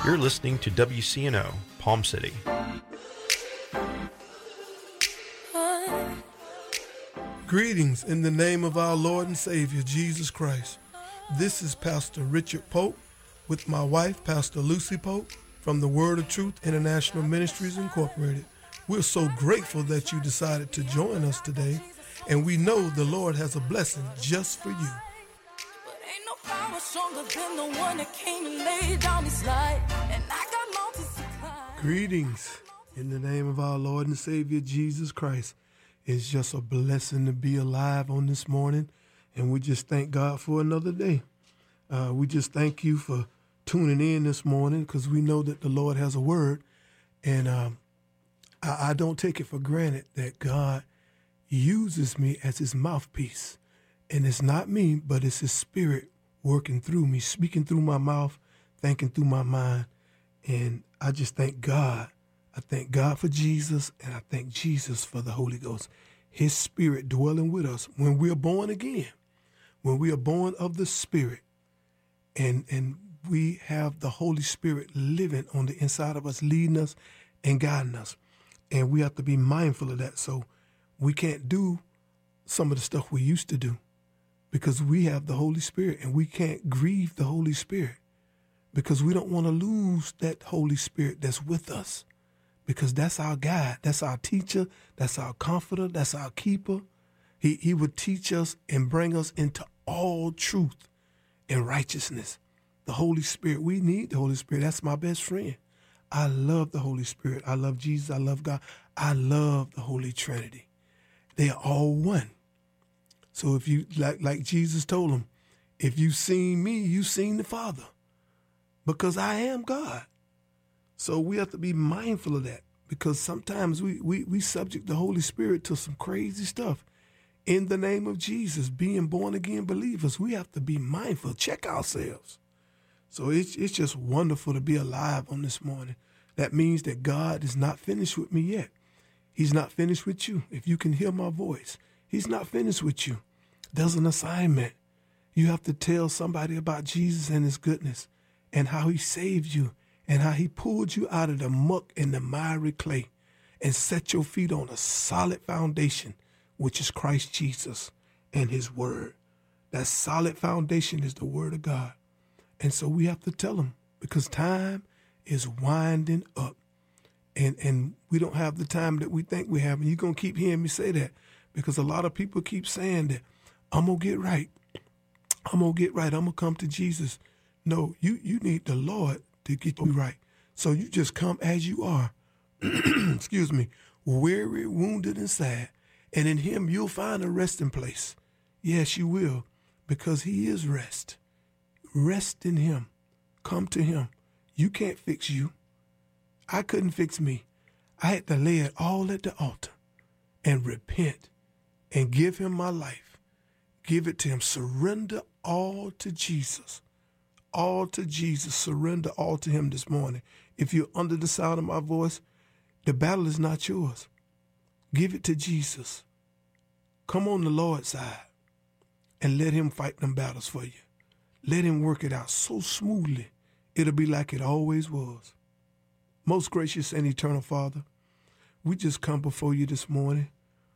You're listening to WCNO, Palm City. Greetings in the name of our Lord and Savior, Jesus Christ. This is Pastor Richard Pope with my wife, Pastor Lucy Pope, from the Word of Truth International Ministries Incorporated. We're so grateful that you decided to join us today, and we know the Lord has a blessing just for you. Greetings in the name of our Lord and Savior, Jesus Christ. It's just a blessing to be alive on this morning, and we just thank God for another day. We just thank you for tuning in this morning because we know that the Lord has a word, and I don't take it for granted that God uses me as his mouthpiece. And it's not me, but it's his spirit working through me, speaking through my mouth, thinking through my mind. And I just thank God. I thank God for Jesus, and I thank Jesus for the Holy Ghost, his spirit dwelling with us when we are born again, when we are born of the Spirit, and we have the Holy Spirit living on the inside of us, leading us and guiding us. And we have to be mindful of that. So we can't do some of the stuff we used to do because we have the Holy Spirit, and we can't grieve the Holy Spirit because we don't want to lose that Holy Spirit that's with us, because that's our guide, that's our teacher, that's our comforter, that's our keeper. He would teach us and bring us into all truth and righteousness. The Holy Spirit, we need the Holy Spirit. That's my best friend. I love the Holy Spirit. I love Jesus. I love God. I love the Holy Trinity. They are all one. So if you, like Jesus told them, if you've seen me, you've seen the Father, because I am God. So we have to be mindful of that, because sometimes we subject the Holy Spirit to some crazy stuff. In the name of Jesus, being born again believers, we have to be mindful, check ourselves. So it's just wonderful to be alive on this morning. That means that God is not finished with me yet. He's not finished with you. If you can hear my voice, he's not finished with you. There's an assignment. You have to tell somebody about Jesus and his goodness and how he saved you and how he pulled you out of the muck and the miry clay and set your feet on a solid foundation, which is Christ Jesus and his word. That solid foundation is the word of God. And so we have to tell them, because time is winding up. And we don't have the time that we think we have. And you're going to keep hearing me say that, because a lot of people keep saying that, I'm going to get right. I'm going to get right. I'm going to come to Jesus. No, you need the Lord to get you right. So you just come as you are, excuse me, weary, wounded, and sad. And in him, you'll find a resting place. Yes, you will, because he is rest. Rest in him. Come to him. You can't fix you. I couldn't fix me. I had to lay it all at the altar and repent and give him my life. Give it to him. Surrender all to Jesus. All to Jesus. Surrender all to him this morning. If you're under the sound of my voice, the battle is not yours. Give it to Jesus. Come on the Lord's side and let him fight them battles for you. Let him work it out so smoothly, it'll be like it always was. Most gracious and eternal Father, we just come before you this morning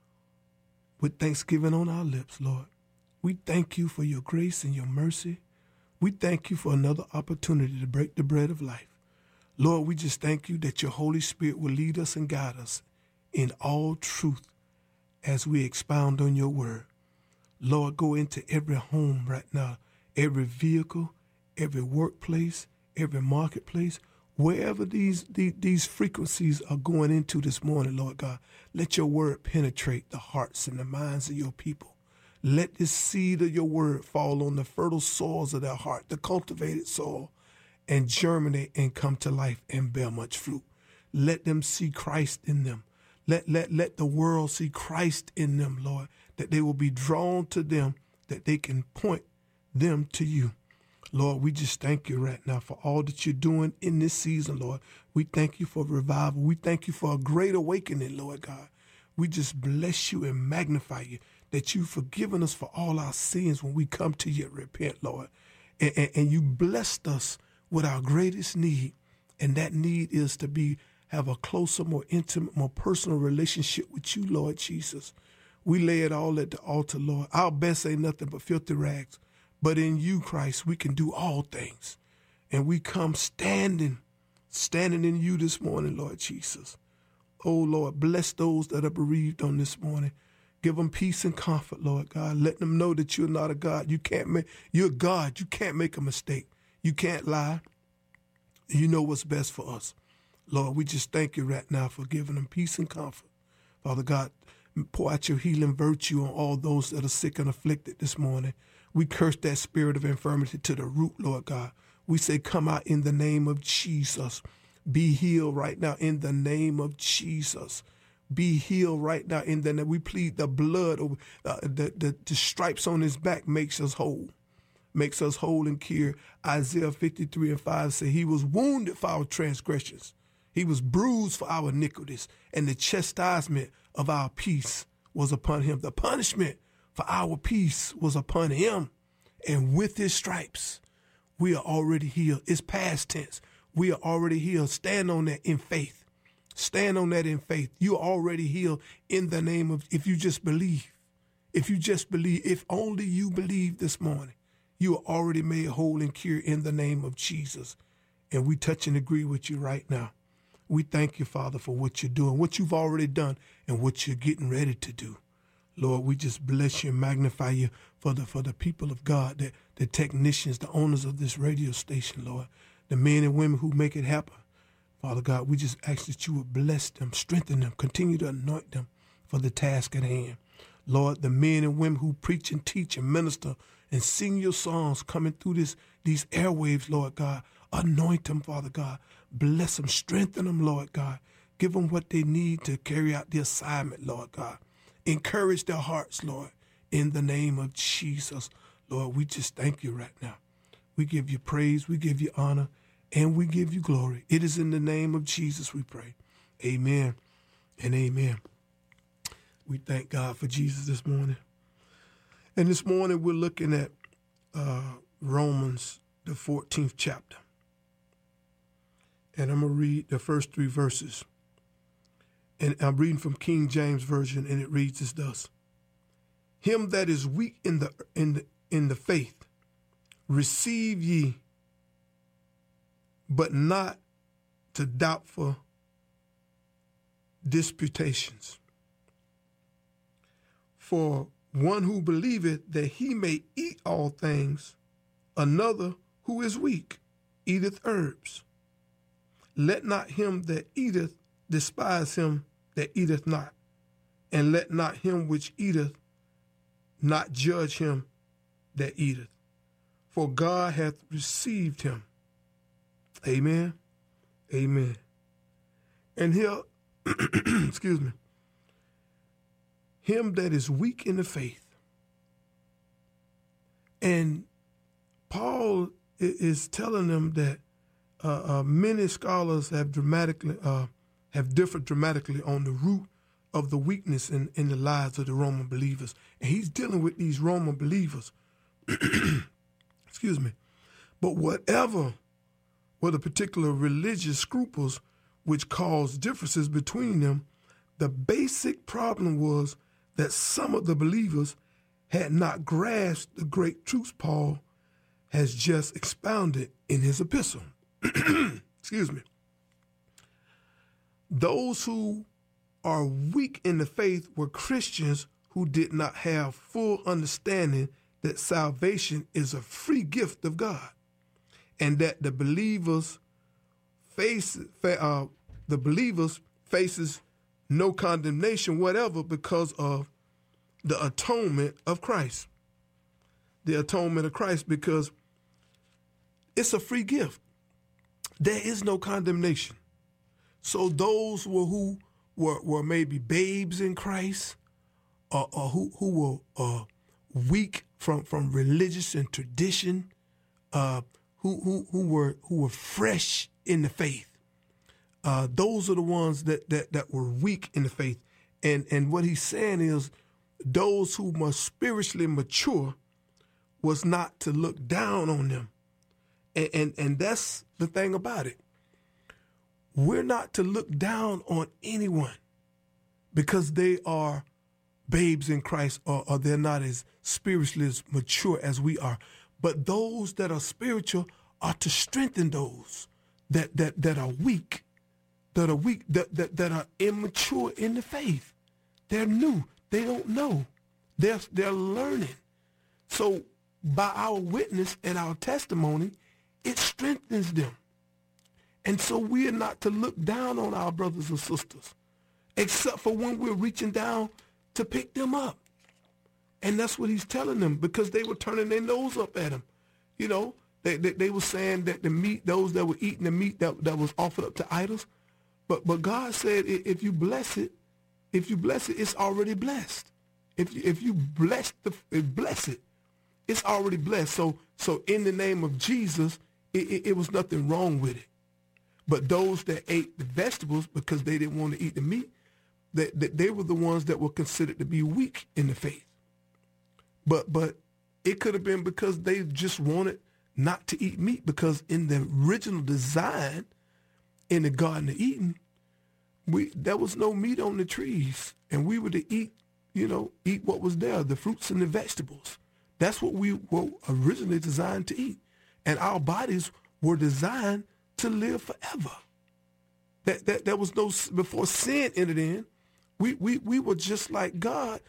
with thanksgiving on our lips, Lord. We thank you for your grace and your mercy. We thank you for another opportunity to break the bread of life. Lord, we just thank you that your Holy Spirit will lead us and guide us in all truth as we expound on your word. Lord, go into every home right now, every vehicle, every workplace, every marketplace, wherever these frequencies are going into this morning, Lord God. Let your word penetrate the hearts and the minds of your people. Let this seed of your word fall on the fertile soils of their heart, the cultivated soil, and germinate and come to life and bear much fruit. Let them see Christ in them. Let the world see Christ in them, Lord, that they will be drawn to them, that they can point them to you. Lord, we just thank you right now for all that you're doing in this season, Lord. We thank you for revival. We thank you for a great awakening, Lord God. We just bless you and magnify you that you've forgiven us for all our sins when we come to you and repent, Lord. And you blessed us with our greatest need, And that need is to have a closer, more intimate, more personal relationship with you, Lord Jesus. We lay it all at the altar, Lord. Our best ain't nothing but filthy rags. But in you, Christ, we can do all things. And we come standing in you this morning, Lord Jesus. Oh, Lord, bless those that are bereaved on this morning. Give them peace and comfort, Lord God. Let them know that you're not a God. You're God. You can't make a mistake. You can't lie. You know what's best for us. Lord, we just thank you right now for giving them peace and comfort. Father God, pour out your healing virtue on all those that are sick and afflicted this morning. We curse that spirit of infirmity to the root, Lord God. We say, come out in the name of Jesus. Be healed right now in the name of Jesus. Be healed right now in the name. We plead the blood, the stripes on his back makes us whole. Makes us whole and cure. Isaiah 53:5 says, he was wounded for our transgressions. He was bruised for our iniquities. And the chastisement of our peace was upon him. The punishment for our peace was upon him. And with his stripes, we are already healed. It's past tense. We are already healed. Stand on that in faith. Stand on that in faith. You are already healed in the name of, if you just believe. If you just believe, if only you believe this morning, you are already made whole and cured in the name of Jesus. And we touch and agree with you right now. We thank you, Father, for what you're doing, what you've already done, and what you're getting ready to do. Lord, we just bless you and magnify you for the people of God, the technicians, the owners of this radio station, Lord, the men and women who make it happen. Father God, we just ask that you would bless them, strengthen them, continue to anoint them for the task at hand. Lord, the men and women who preach and teach and minister and sing your songs coming through these airwaves, Lord God, anoint them, Father God. Bless them, strengthen them, Lord God. Give them what they need to carry out the assignment, Lord God. Encourage their hearts, Lord, in the name of Jesus. Lord, we just thank you right now. We give you praise, we give you honor, and we give you glory. It is in the name of Jesus we pray. Amen and amen. We thank God for Jesus this morning. And this morning we're looking at Romans, the 14th chapter. And I'm going to read the first 3 verses. And I'm reading from King James Version, and it reads as thus. Him that is weak in the faith, receive ye, but not to doubtful disputations. For one who believeth that he may eat all things, another who is weak eateth herbs. Let not him that eateth despise him that eateth not, and let not him which eateth not judge him that eateth, for God hath received him. Amen. Amen. And here, excuse me, him that is weak in the faith. And Paul is telling them that many scholars have differed dramatically on the root of the weakness in the lives of the Roman believers. And he's dealing with these Roman believers. Excuse me. But whatever were the particular religious scruples which caused differences between them, the basic problem was that some of the believers had not grasped the great truths Paul has just expounded in his epistle. Excuse me. Those who are weak in the faith were Christians who did not have full understanding that salvation is a free gift of God, and that the believers faces no condemnation whatever because of the atonement of Christ. The atonement of Christ, because it's a free gift. There is no condemnation. So those who were maybe babes in Christ, or who were weak from religious and tradition, who were fresh in the faith, those are the ones that were weak in the faith. And what he's saying is, those who were spiritually mature was not to look down on them. And that's the thing about it. we're not to look down on anyone because they are babes in Christ or they're not as spiritually as mature as we are. But those that are spiritual are to strengthen those that are weak, that are immature in the faith. They're new. They don't know. They're learning. So by our witness and our testimony, it strengthens them. And so we are not to look down on our brothers and sisters, except for when we're reaching down to pick them up. And that's what he's telling them, because they were turning their nose up at him. You know, they were saying that the meat, those that were eating the meat that was offered up to idols. But God said, if you bless it, it's already blessed. If you bless it, it's already blessed. So in the name of Jesus, it was nothing wrong with it. But those that ate the vegetables because they didn't want to eat the meat, they were the ones that were considered to be weak in the faith. But it could have been because they just wanted not to eat meat, because in the original design in the Garden of Eden, there was no meat on the trees, and we were to eat what was there, the fruits and the vegetables. That's what we were originally designed to eat. And our bodies were designed to live forever. There was no, before sin entered in, we were just like God.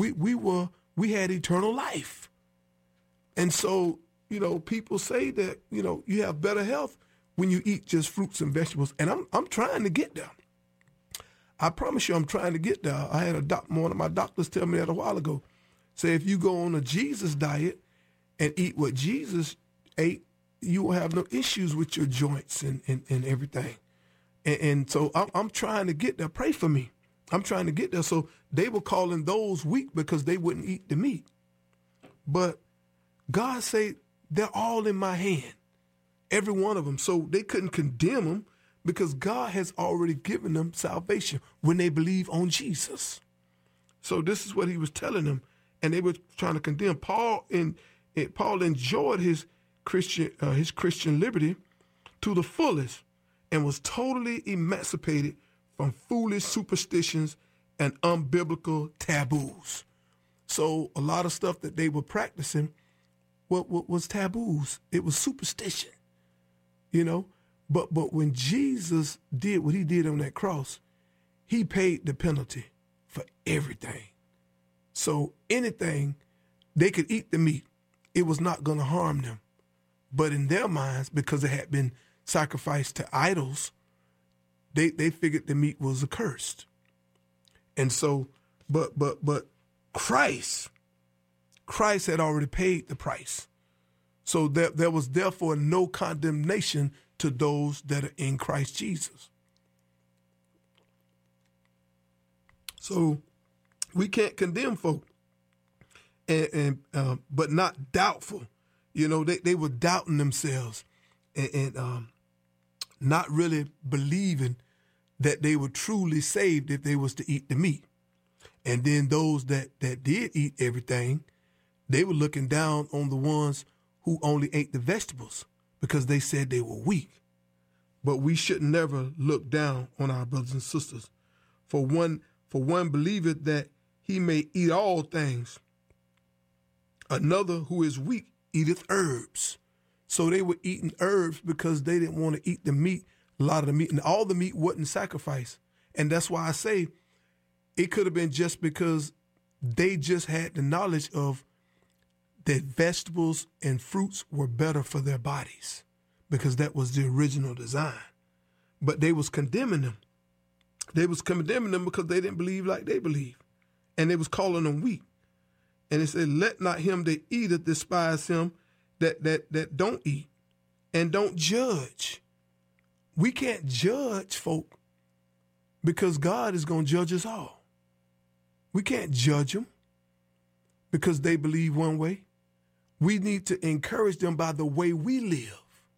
We had eternal life. And so, people say that, you have better health when you eat just fruits and vegetables. And I'm trying to get there. I promise you I'm trying to get there. I had one of my doctors tell me that a while ago. Say if you go on a Jesus diet and eat what Jesus ate, you will have no issues with your joints and everything. And so I'm trying to get there. Pray for me. I'm trying to get there. So they were calling those weak because they wouldn't eat the meat. But God said they're all in my hand, every one of them. So they couldn't condemn them because God has already given them salvation when they believe on Jesus. So this is what he was telling them. And they were trying to condemn Paul. Paul enjoyed his Christian liberty to the fullest and was totally emancipated from foolish superstitions and unbiblical taboos. So a lot of stuff that they were practicing what was taboos. It was superstition, But when Jesus did what he did on that cross, he paid the penalty for everything. So anything, they could eat the meat. It was not going to harm them. But in their minds, because it had been sacrificed to idols, they figured the meat was accursed. And so, but Christ had already paid the price. So there was therefore no condemnation to those that are in Christ Jesus. So we can't condemn folk, but not doubtful. They were doubting themselves and not really believing that they were truly saved if they was to eat the meat. And then those that did eat everything, they were looking down on the ones who only ate the vegetables because they said they were weak. But we should never look down on our brothers and sisters. For one believeth that he may eat all things. Another who is weak eateth herbs. So they were eating herbs because they didn't want to eat the meat, a lot of the meat, and all the meat wasn't sacrificed. And that's why I say it could have been just because they just had the knowledge of that vegetables and fruits were better for their bodies because that was the original design. But they was condemning them. They was condemning them because they didn't believe like they believe. And they was calling them weak. And it said, let not him that eateth despise him that don't eat, and don't judge. We can't judge folk because God is going to judge us all. We can't judge them because they believe one way. We need to encourage them by the way we live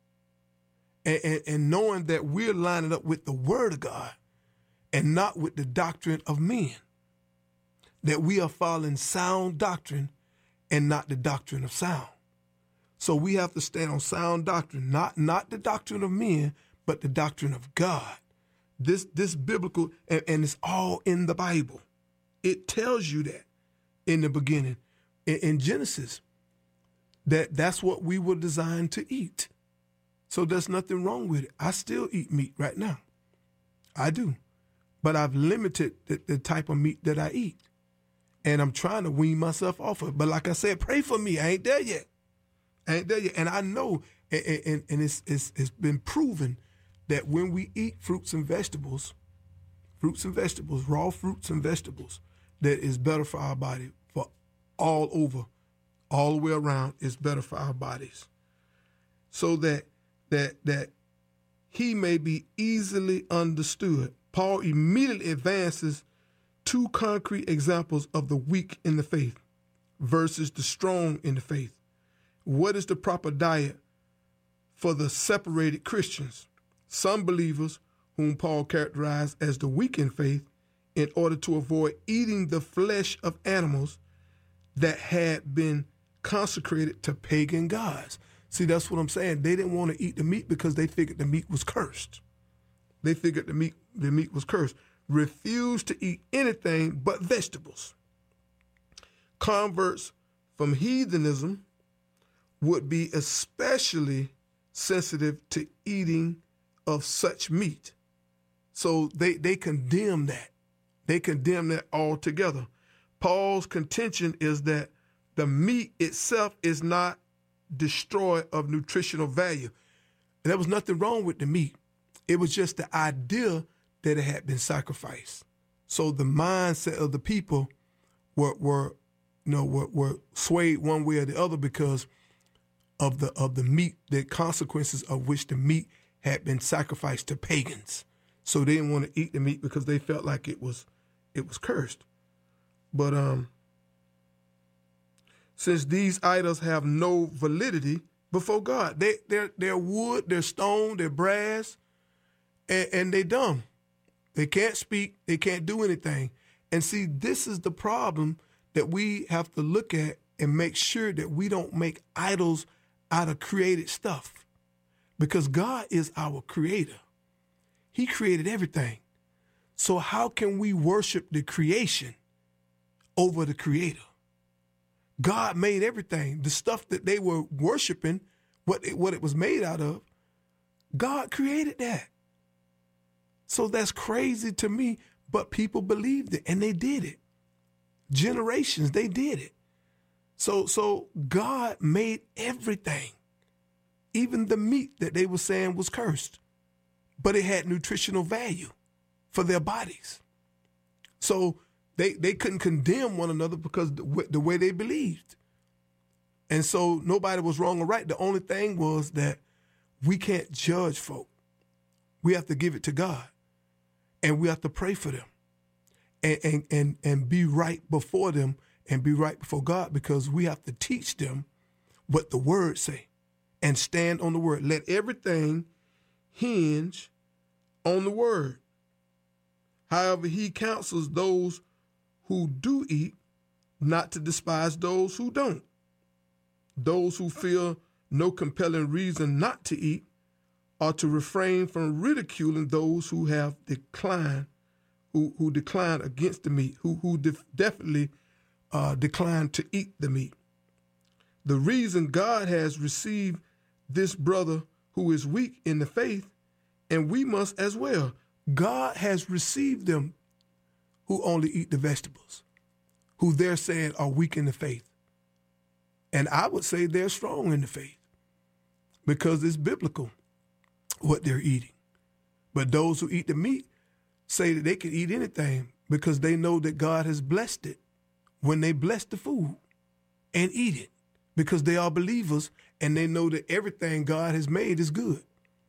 and knowing that we're lining up with the word of God and not with the doctrine of men, that we are following sound doctrine and not the doctrine of sound. So we have to stand on sound doctrine, not the doctrine of men, but the doctrine of God. This biblical, and it's all in the Bible. It tells you that in the beginning, in Genesis, that's what we were designed to eat. So there's nothing wrong with it. I still eat meat right now. I do. But I've limited the type of meat that I eat. And I'm trying to wean myself off of it. But like I said, pray for me. I ain't there yet. And I know, and it's been proven that when we eat fruits and vegetables, raw fruits and vegetables, that is better for our body, for all over, all the way around, is better for our bodies. So that he may be easily understood. Paul immediately advances two concrete examples of the weak in the faith versus the strong in the faith. What is the proper diet for the separated Christians? Some believers, whom Paul characterized as the weak in faith, in order to avoid eating the flesh of animals that had been consecrated to pagan gods. See, that's what I'm saying. They didn't want to eat the meat because they figured the meat was cursed. They figured the meat was cursed. Refused to eat anything but vegetables. Converts from heathenism would be especially sensitive to eating of such meat. So they condemn that. They condemn that altogether. Paul's contention is that the meat itself is not destroyed of nutritional value. And there was nothing wrong with the meat. It was just the idea that it had been sacrificed. So the mindset of the people were swayed one way or the other because of the meat, the consequences of which the meat had been sacrificed to pagans. So they didn't want to eat the meat because they felt like it was cursed. But since these idols have no validity before God, they're wood, they're stone, they're brass, and they're dumb. They can't speak, they can't do anything. And see, this is the problem that we have to look at and make sure that we don't make idols out of created stuff. Because God is our creator. He created everything. So how can we worship the creation over the creator? God made everything. The stuff that they were worshiping, what it was made out of, God created that. So that's crazy to me, but people believed it and they did it. Generations, they did it. So God made everything, even the meat that they were saying was cursed, but it had nutritional value for their bodies. So they couldn't condemn one another because the way they believed. And so nobody was wrong or right. The only thing was that we can't judge folk. We have to give it to God. And we have to pray for them and be right before them and be right before God, because we have to teach them what the word say and stand on the word. Let everything hinge on the word. However, he counsels those who do eat not to despise those who don't. Those who feel no compelling reason not to eat are to refrain from ridiculing those who have declined, who decline against the meat, who definitely decline to eat the meat. The reason God has received this brother who is weak in the faith, and we must as well. God has received them who only eat the vegetables, who they're saying are weak in the faith. And I would say they're strong in the faith because it's biblical what they're eating. But those who eat the meat say that they can eat anything because they know that God has blessed it when they bless the food and eat it, because they are believers and they know that everything God has made is good.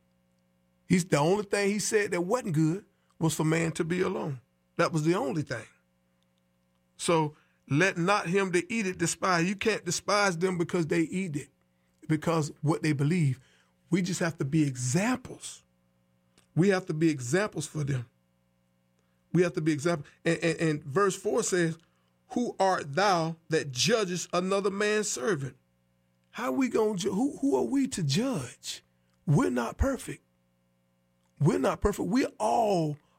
The only thing he said that wasn't good was for man to be alone. That was the only thing. So let not him that eat it despise. You can't despise them because they eat it, because what they believe. We just have to be examples. We have to be examples for them. We have to be examples. And verse 4 says, who art thou that judgest another man's servant? How are we going to who are we to judge? We're not perfect. We're not perfect. We're all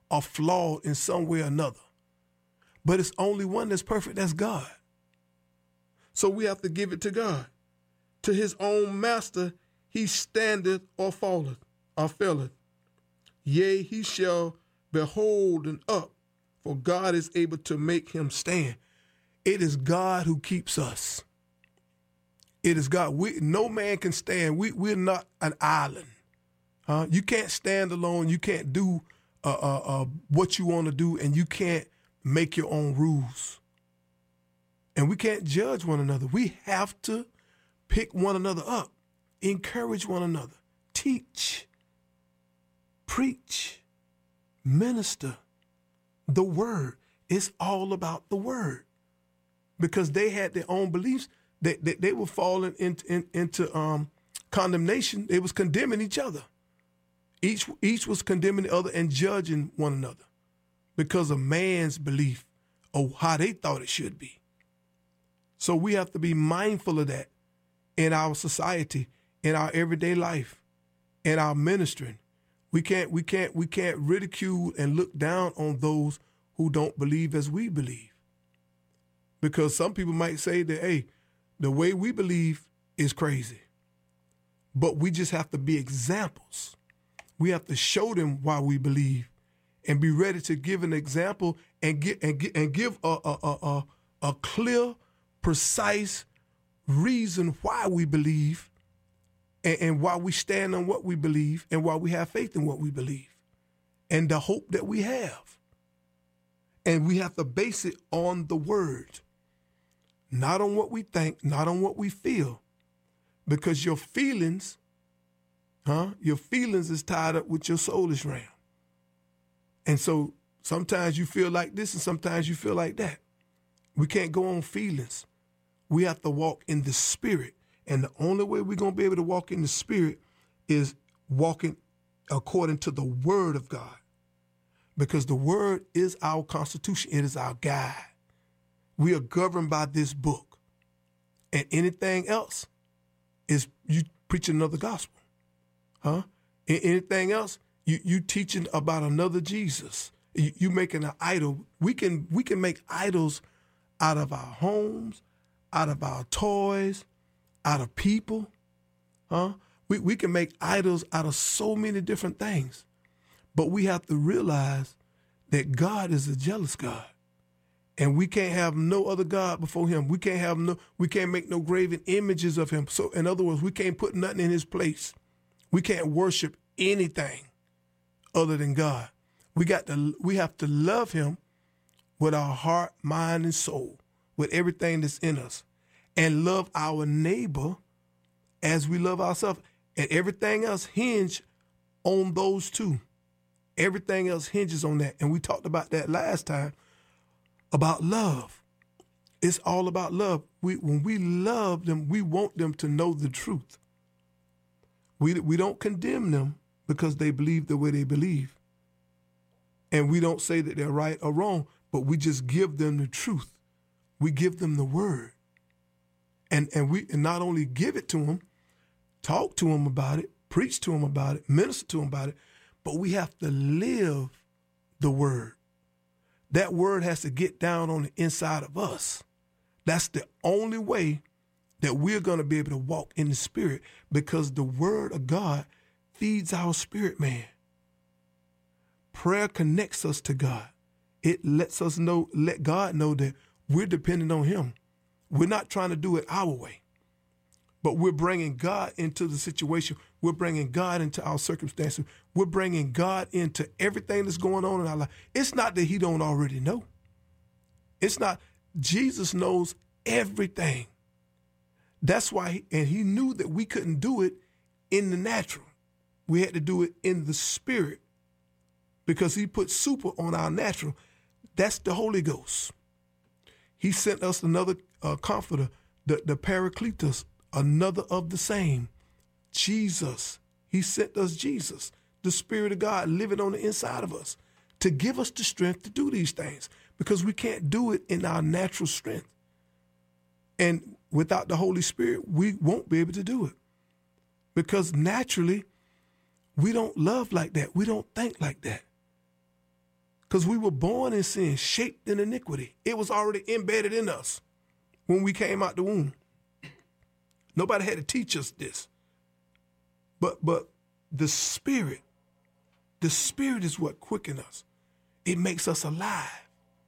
are flawed in some way or another. But it's only one that's perfect, that's God. So we have to give it to God. To his own master he standeth or falleth or faileth. Yea, he shall be holden up, for God is able to make him stand. It is God who keeps us. It is God. No man can stand. We're not an island. You can't stand alone. You can't do what you want to do, and you can't make your own rules. And we can't judge one another. We have to pick one another up, encourage one another, teach, preach, minister the word. It's all about the word. Because they had their own beliefs. They were falling into condemnation. They was condemning each other. Each was condemning the other and judging one another because of man's belief of how they thought it should be. So we have to be mindful of that in our society, in our everyday life, in our ministering. We can't ridicule and look down on those who don't believe as we believe. Because some people might say that, hey, the way we believe is crazy. But we just have to be examples. We have to show them why we believe and be ready to give an example and give a clear, precise reason why we believe and why we stand on what we believe and why we have faith in what we believe and the hope that we have. And we have to base it on the word. Not on what we think, not on what we feel. Because your feelings is tied up with your soulish realm. And so sometimes you feel like this and sometimes you feel like that. We can't go on feelings. We have to walk in the spirit. And the only way we're going to be able to walk in the spirit is walking according to the word of God. Because the word is our constitution. It is our guide. We are governed by this book. And anything else is you preaching another gospel. Anything else, you teaching about another Jesus. You making an idol. We can make idols out of our homes, out of our toys, out of people. We can make idols out of so many different things. But we have to realize that God is a jealous God. And we can't have no other God before him. We can't make no graven images of him. So in other words, we can't put nothing in his place. We can't worship anything other than God. We have to love him with our heart, mind, and soul, with everything that's in us. And love our neighbor as we love ourselves. And everything else hinge on those two. Everything else hinges on that. And we talked about that last time. About love. It's all about love. When we love them, we want them to know the truth. We don't condemn them because they believe the way they believe. And we don't say that they're right or wrong, but we just give them the truth. We give them the word. And we not only give it to them, talk to them about it, preach to them about it, minister to them about it, but we have to live the word. That word has to get down on the inside of us. That's the only way that we're going to be able to walk in the spirit, because the word of God feeds our spirit man. Prayer connects us to God. It lets us know, let God know that we're dependent on him. We're not trying to do it our way, but we're bringing God into the situation. We're bringing God into our circumstances. We're bringing God into everything that's going on in our life. It's not that he don't already know. It's not. Jesus knows everything. That's why, and he knew that we couldn't do it in the natural. We had to do it in the spirit, because he put super on our natural. That's the Holy Ghost. He sent us another comforter, the Paracletus, another of the same. Jesus. He sent us Jesus, the Spirit of God living on the inside of us, to give us the strength to do these things, because we can't do it in our natural strength. And without the Holy Spirit, we won't be able to do it, because naturally we don't love like that. We don't think like that. because we were born in sin, shaped in iniquity. It was already embedded in us when we came out the womb. Nobody had to teach us this. But the Spirit is what quickens us. It makes us alive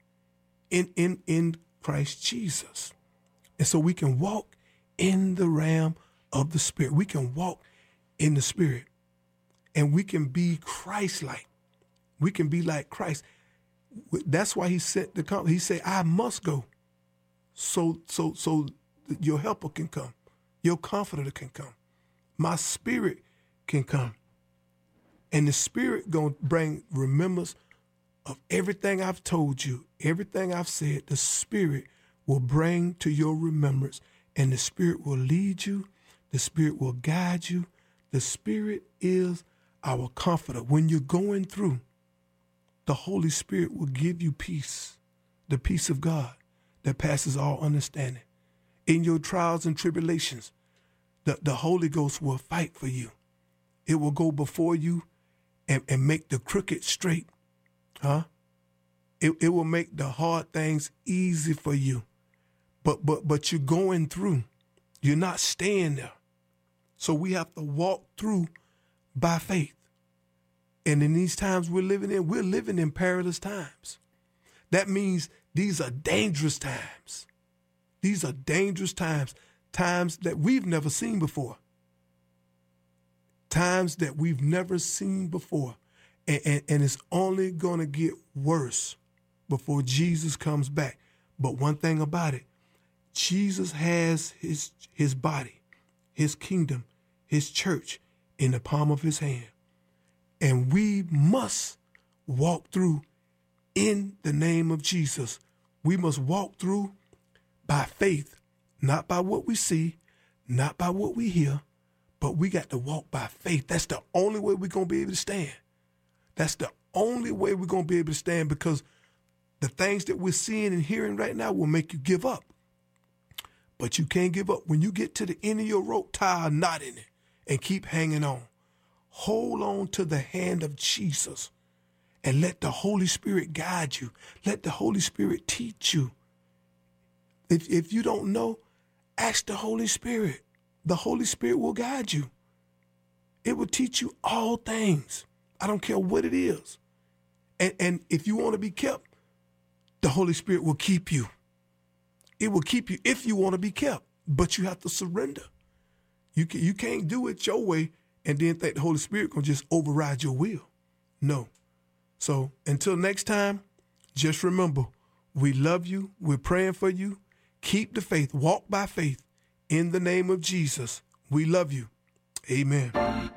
in Christ Jesus. And so we can walk in the realm of the Spirit. We can walk in the Spirit. And we can be Christ-like. We can be like Christ. That's why he sent the comfort. He said, I must go so your helper can come. Your comforter can come. My Spirit can come. And the Spirit going to bring remembrance of everything I've told you, everything I've said. The Spirit will bring to your remembrance, and the Spirit will lead you. The Spirit will guide you. The Spirit is our comforter. When you're going through, the Holy Spirit will give you peace, the peace of God that passes all understanding. In your trials and tribulations, the Holy Ghost will fight for you. It will go before you and make the crooked straight. It will make the hard things easy for you. But you're going through. You're not staying there. So we have to walk through by faith. And in these times we're living in perilous times. That means these are dangerous times. These are dangerous times, times that we've never seen before. Times that we've never seen before. And it's only going to get worse before Jesus comes back. But one thing about it, Jesus has his body, his kingdom, his church in the palm of his hand. And we must walk through in the name of Jesus. We must walk through by faith, not by what we see, not by what we hear, but we got to walk by faith. That's the only way we're going to be able to stand. That's the only way we're going to be able to stand, because the things that we're seeing and hearing right now will make you give up. But you can't give up. When you get to the end of your rope, tie a knot in it and keep hanging on. Hold on to the hand of Jesus and let the Holy Spirit guide you. Let the Holy Spirit teach you. If you don't know, ask the Holy Spirit. The Holy Spirit will guide you. It will teach you all things. I don't care what it is. And if you want to be kept, the Holy Spirit will keep you. It will keep you if you want to be kept, but you have to surrender. You can't do it your way and then think the Holy Spirit can just override your will. No. So until next time, just remember, we love you. We're praying for you. Keep the faith. Walk by faith. In the name of Jesus, we love you. Amen.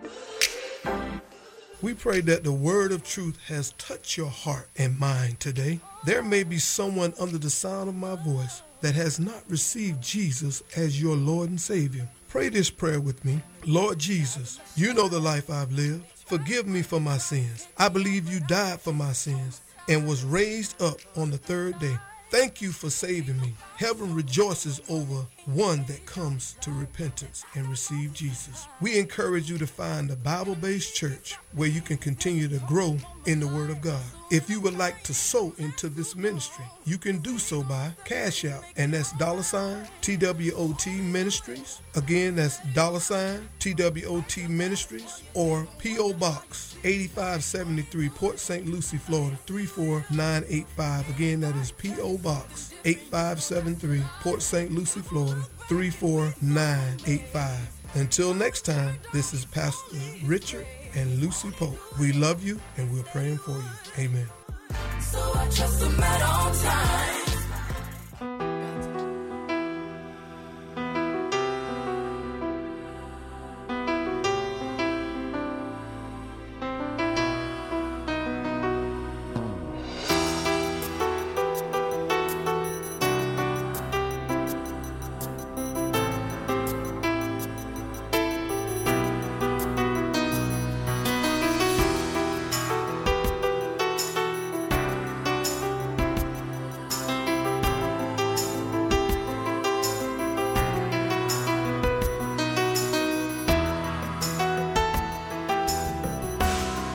We pray that the word of truth has touched your heart and mind today. There may be someone under the sound of my voice that has not received Jesus as your Lord and Savior. Pray this prayer with me. Lord Jesus, you know the life I've lived. Forgive me for my sins. I believe you died for my sins and was raised up on the third day. Thank you for saving me. Heaven rejoices over one that comes to repentance and receive Jesus. We encourage you to find a Bible-based church where you can continue to grow in the Word of God. If you would like to sow into this ministry, you can do so by Cash App, and that's $TWOT Ministries. Again, that's $TWOT Ministries, or P.O. Box 8573, Port St. Lucie, Florida 34985. Again, that is P.O. Box 8573, Port St. Lucie, Florida 34985. Until next time, this is Pastor Richard and Lucy Pope. We love you and we're praying for you. Amen. So I trust him right on time.